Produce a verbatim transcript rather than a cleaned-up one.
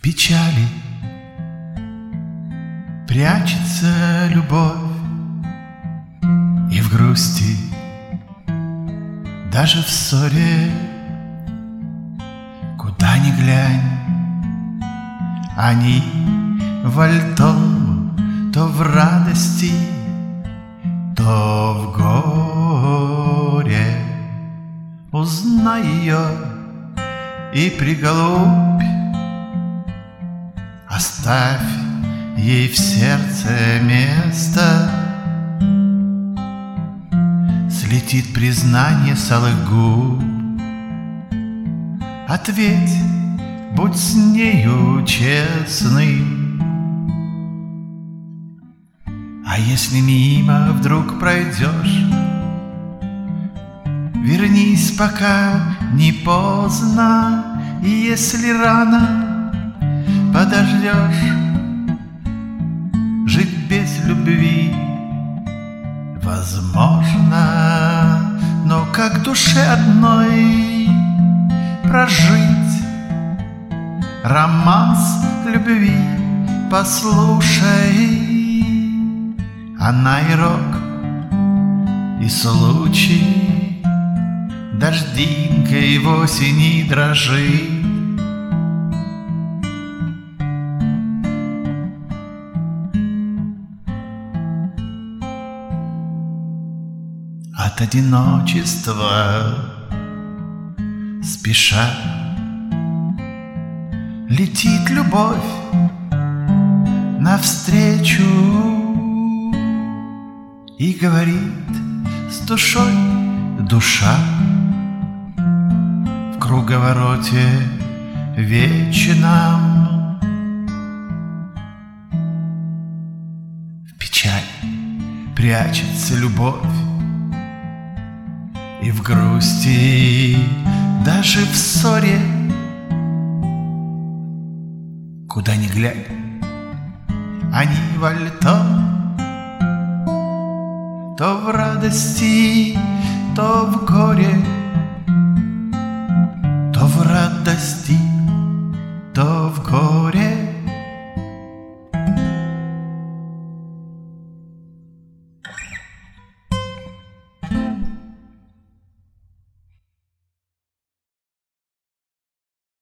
печали прячется любовь, и в грусти, даже в ссоре, куда ни глянь, они во льдом, то в радости, то в горе. Узнай ее и приголубь, оставь ей в сердце место. Слетит признание с алых губ, ответь, будь с нею честным. А если мимо вдруг пройдешь, вернись, пока не поздно. И если рано подождешь, жить без любви возможно, но как душе одной прожить романс любви? Послушай, она и рок, и случай, дождинкой в осени дрожит. От одиночества спеша летит любовь навстречу и говорит с душой душа: в круговороте вечном, в печали прячется любовь, и в грусти, даже в ссоре, куда ни глянь, они во льдом, то в радости, то в горе, то в радости,